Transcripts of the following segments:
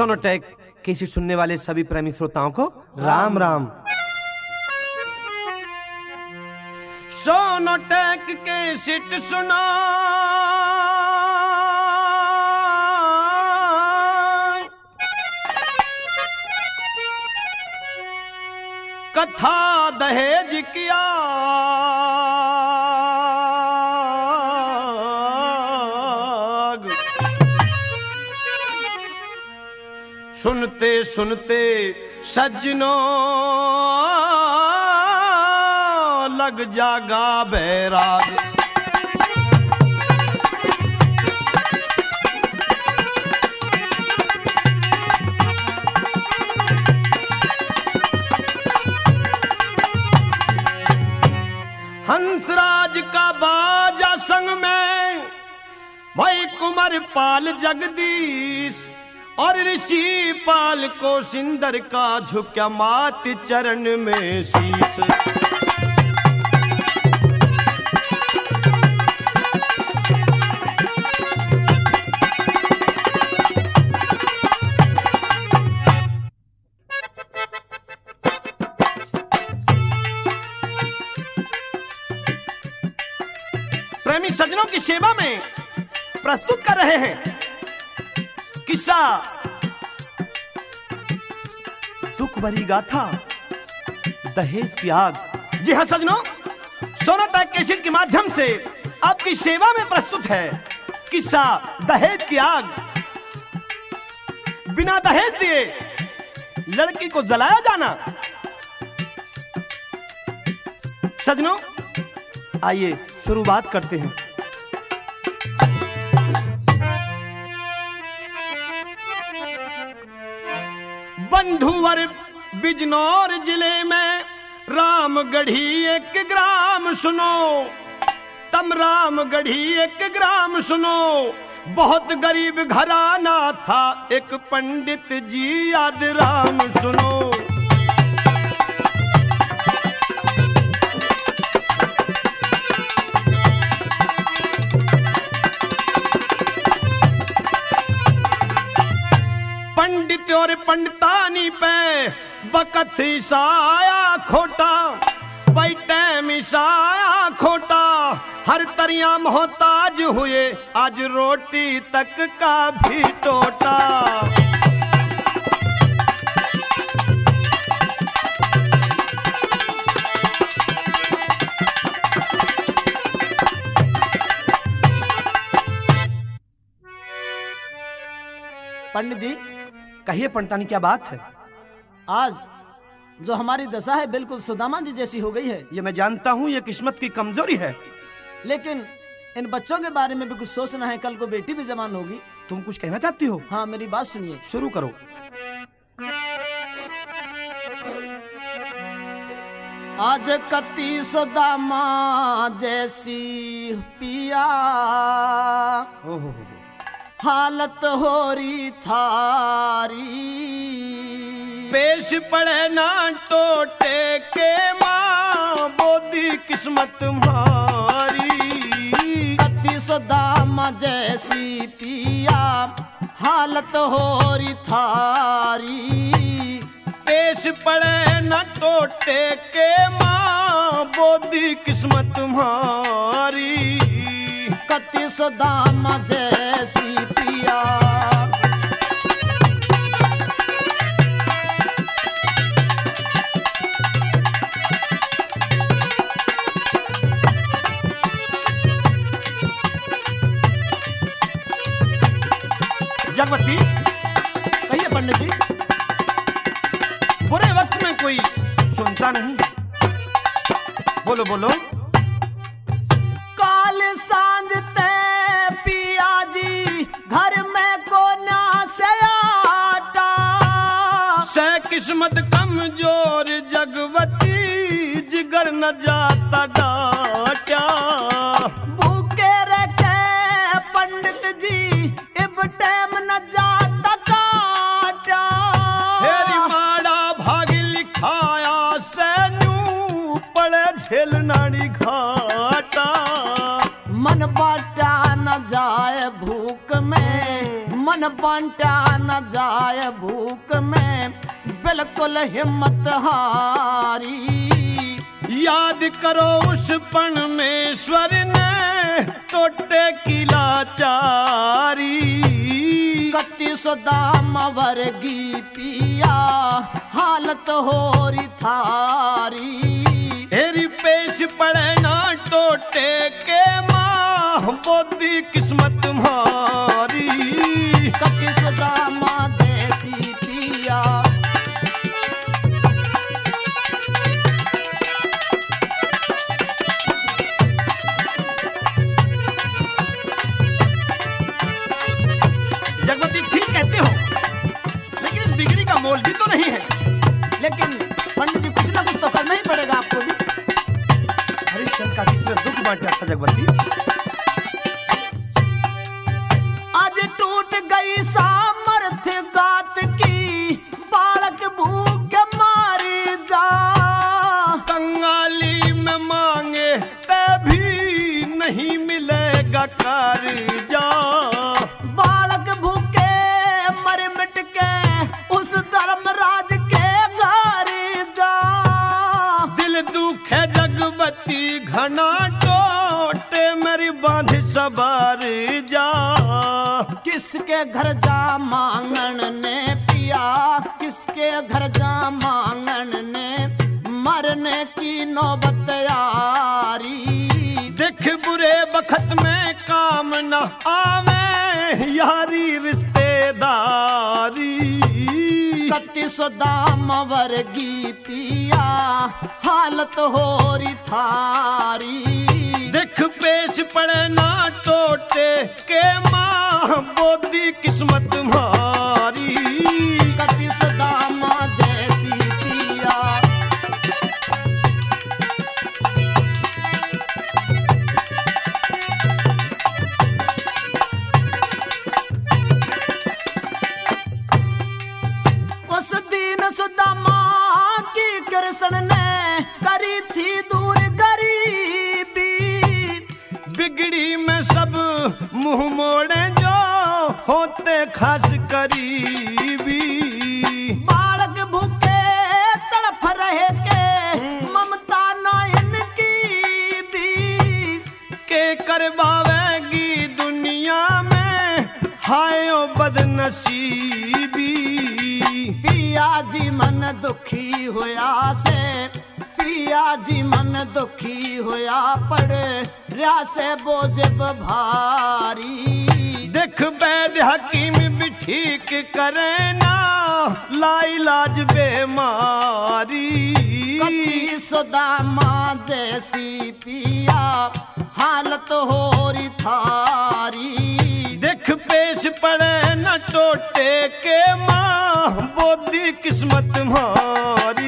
Sonotek cassette सुनने वाले सभी प्रेमी श्रोताओं को राम राम। सोनोटेक कैसेट सुना कथा दहेज किया सुनते सुनते सज्जनों लग जागा बैराग। हंसराज का बाजा संग में भाई कुंवर पाल जगदीश और ऋषि पाल को सिंदर का झुक्या मात चरण में शीश। प्रेमी सज्जनों की सेवा में प्रस्तुत कर रहे हैं किस्सा दुख भरी गाथा दहेज की आग। जी हाँ सज्जनों, सोनोटेक कैसेट के माध्यम से आपकी सेवा में प्रस्तुत है किस्सा दहेज की आग। बिना दहेज दिए लड़की को जलाया जाना। सज्जनों आइए शुरुआत करते हैं। बंधुवर बिजनौर जिले में रामगढ़ी एक ग्राम सुनो, तम रामगढ़ी एक ग्राम सुनो। बहुत गरीब घराना था एक पंडित जी याद राम सुनो। पंडित और पंडितानी पे बकत ईसाया खोटा, पैटैम ईसाया खोटा। हर तरिया मोहताज हुए आज रोटी तक का भी टोटा। पंडित जी कहिए पंडितानी क्या बात है? आज जो हमारी दशा है बिल्कुल सुदामा जी जैसी हो गई है। ये मैं जानता हूँ, ये किस्मत की कमजोरी है, लेकिन इन बच्चों के बारे में भी कुछ सोचना है। कल को बेटी भी जवान होगी। तुम कुछ कहना चाहती हो? हाँ मेरी बात सुनिए। शुरू करो। आज कती सुदामा जैसी पिया हालत हो रही थारी। पेश पड़े ना टोटे के माँ बोदी किस्मत मारी। कती सुदामा जैसी पिया हालत हो रही थारी। पेश पड़े न टोटे के माँ बोदी किस्मत मारी। कती सुदामा जैसी पिया जगवती कहिए पंडित जी। बुरे वक्त में कोई सुनता नहीं। बोलो बोलो। काल सांझ ते पिया जी घर में कोना से आटा। से किस्मत कमजोर जगवती जिगर न जाता डाटा। भूखे रखे पंडित जी इब टाइम न जाता काटा। तेरी माड़ा भाग लिखाया से नू पड़े झेल नाड़ी घाटा। मन बाटा न जाए भूख में मन बांटा न जाए भूख में, बिल्कुल हिम्मत हारी। याद करो उस परमेश्वर ने टोटे की लाचारी। कति सुदाम वर्गी पिया हालत होरी थारी। तेरी पेश पड़े ना टोटे के माँ, बोधी किस्मत मारी। कति सुदामा देसी पिया जगवती ठीक कहते हो, लेकिन इस बिगड़ी का मोल भी तो नहीं है। लेकिन पंडित जी कुछ ना कुछ तो करना ही पड़ेगा आपको भी। हरिश्चंद्र का कितना दुख बांटा था जगवती। आज टूट गई सामर्थ्य गात की, बालक भूख मारी जा। कंगाली में मांगे तभी नहीं मिलेगा कर्जा। बालक भूखे मर मिट के उस धर्मराज के घर जा। दिल दुखे जगवती घना टोटे मेरी बांध सवार जा। किसके घर जा मांगन ने पिया, किसके घर जा मांगन ने, मरने की नौबत यारी। देख बुरे बखत में काम न आवे यारी रिश्तेदारी। कति सुदाम वर्गी पिया हालत होरी थारी। देख पेश पड़े ना टोटे के माँ, बोधी किस्मत मारी। कति सुदाम जैसी पिया उस दिन सुदामा की कृष्ण ने करी थी दूर गरीबी। बिगड़ी में सब मुंह मोड़े जो होते खास करीबी। बालक भूखे तड़फ रहे के ममता नयन की भी। के करवावेगी दुनिया में हाय ओ बदनसीबी। पिया जी मन दुखी होया से, पिया जी मन दुखी होया पड़े रा से बोझ भारी। देख वैद्य हकीम भी ठीक करे ना, लाइलाज बेमारी। कति सुदामा जैसी पिया हालत होरी थारी। देख पेश पड़े न टोटे के माँ, बोधी किस्मत मारी।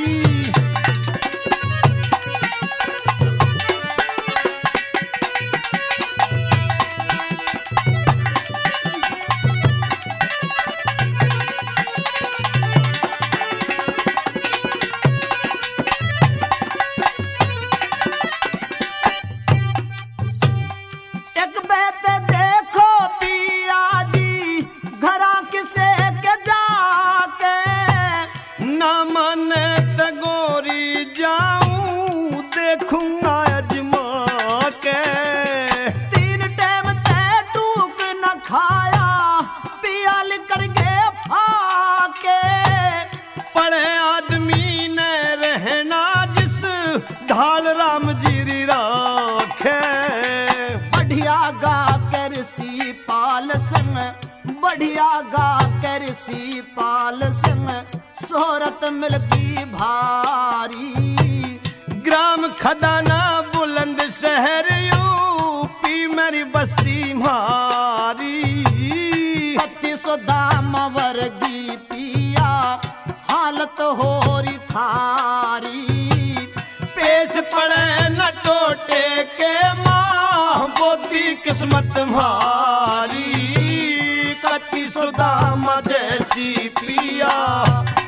एक बैत देखो पिया जी घरा किसे के जाके। ना माने त गोरी जाऊं, देखूंगा अजमा के। 3 टाइम ते टूक न खाया, पिया लिकर के फाके। पड़े आदमी ने रहना जिस ढाल राम जी राखे। बढ़िया गा कर सी पाल संग, बढ़िया गा कर सी पाल संग, शोहरत मिलती भारी। ग्राम खदाना बुलंद शहर यूपी मेरी बस्ती मारी। कति सुदाम वर्गी पिया हालत होरी थारी। पेश पड़े न टोटे के माँ, बोधी किस्मत मारी। कति सुदामा जैसी पिया